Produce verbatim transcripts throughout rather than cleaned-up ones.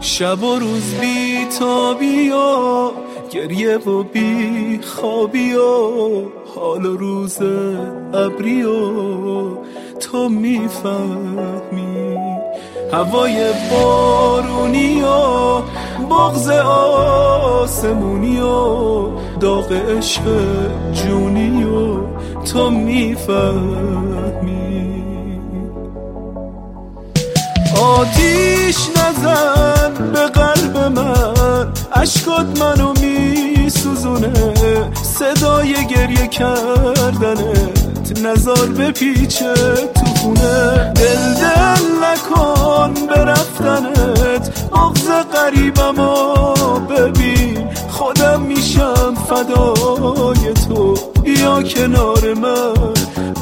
شب و روز بی تابی و گریه و بی خوابی و حال و روز ابری و تو میفهمی، هوای بارونی و بغض آسمونی و داغ عشق جونی و تو میفهمی. آتیش نزن به قلب من، اشکات منو میسوزونه، صدای گریه کردنت نزار به پیچه تو خونه. دل دل نکن به رفتنت، بغض غریبمو ببین، خودم میشم فدای تو، بیا کنار من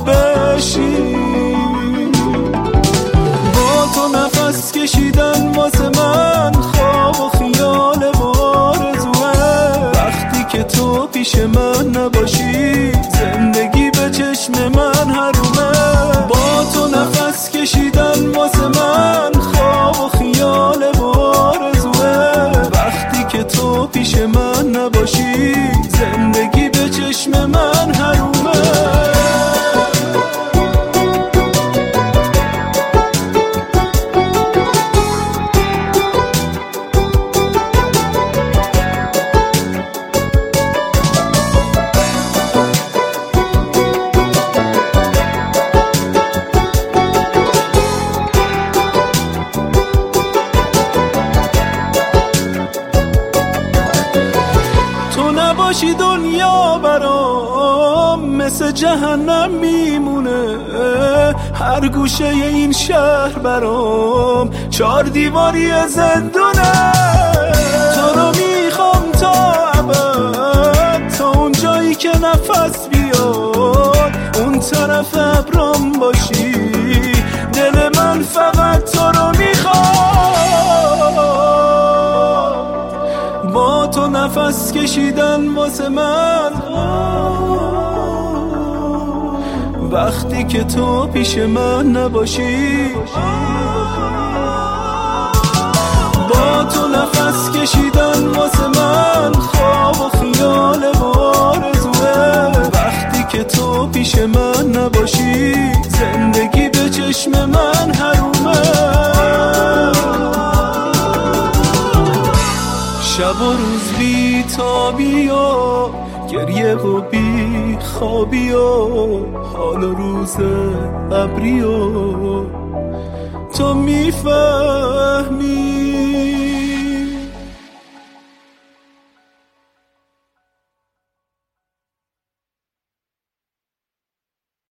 بشین. با تو نفس کشیدن واسه من خواب و خیال و آرزوئه، وقتی که تو پیش من نباشی زندگی به چشم من حرومه. با تو نفس کشیدن واسه من خواب و خیال و آرزوئه، وقتی که تو پیش من نباشی زندگی به چشم من حرومه. باشی دنیا برام مثل جهنم میمونه، هر گوشه این شهر برام چار دیواری زندونه. تو رو میخوام تا ابد، تا اون جایی که نفس بیاد، اون طرف ابرام باشی، دل من فقط تو رو میخواد. با تو نفس کشیدن واسه من وقتی که تو پیش من نباشی. با تو نفس کشیدن واسه من خواب و خیال و آرزوئه، وقتی که تو پیش من نباشی زندگی به چشم من حرومه. شب و روز بی تابی و گریه و بی خوابی و حال و روز ابری و تو میفهمی.